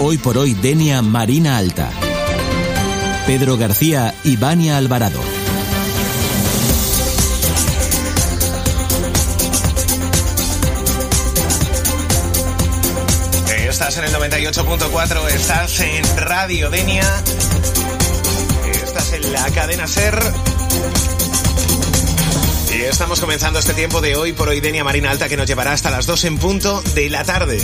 Hoy por Hoy Denia Marina Alta. Pedro García y Vania Alvarado. Estás en el 98.4, estás en Radio Denia, estás en la cadena SER y estamos comenzando este tiempo de Hoy por Hoy Denia Marina Alta que nos llevará hasta las 2 en punto de la tarde.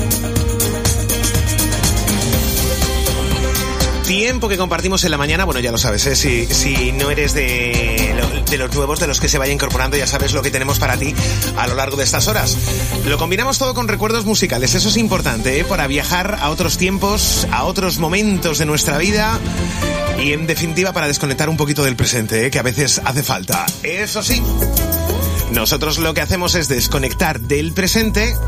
Tiempo que compartimos en la mañana, bueno, ya lo sabes, si no eres de los nuevos, de los que se vaya incorporando, ya sabes lo que tenemos para ti a lo largo de estas horas. Lo combinamos todo con recuerdos musicales, eso es importante, para viajar a otros tiempos, a otros momentos de nuestra vida y en definitiva para desconectar un poquito del presente, que a veces hace falta. Eso sí, nosotros lo que hacemos es desconectar del presente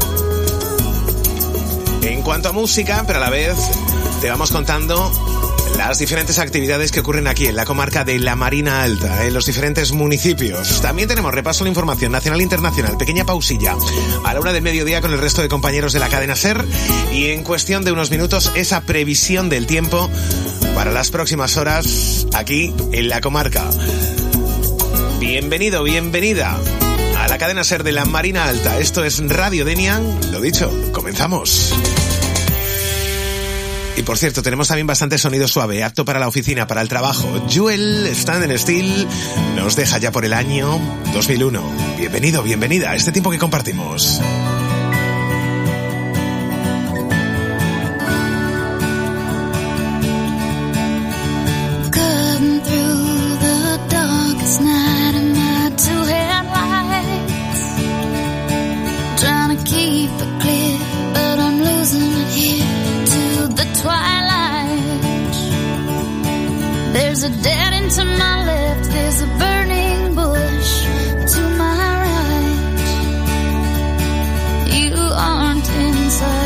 en cuanto a música, pero a la vez te vamos contando las diferentes actividades que ocurren aquí en la comarca de la Marina Alta, en los diferentes municipios. También tenemos repaso a la información nacional e internacional, pequeña pausilla a la 1:00 PM con el resto de compañeros de la cadena SER y en cuestión de unos minutos esa previsión del tiempo para las próximas horas aquí en la comarca. Bienvenido, bienvenida a la cadena SER de la Marina Alta. Esto es Radio Denia. Lo dicho, comenzamos. Y por cierto, tenemos también bastante sonido suave, apto para la oficina, para el trabajo. Jewel, Stand Still, nos deja ya por el año 2001. Bienvenido, bienvenida a este tiempo que compartimos. There's a dead end to my left, there's a burning bush to my right. You aren't inside.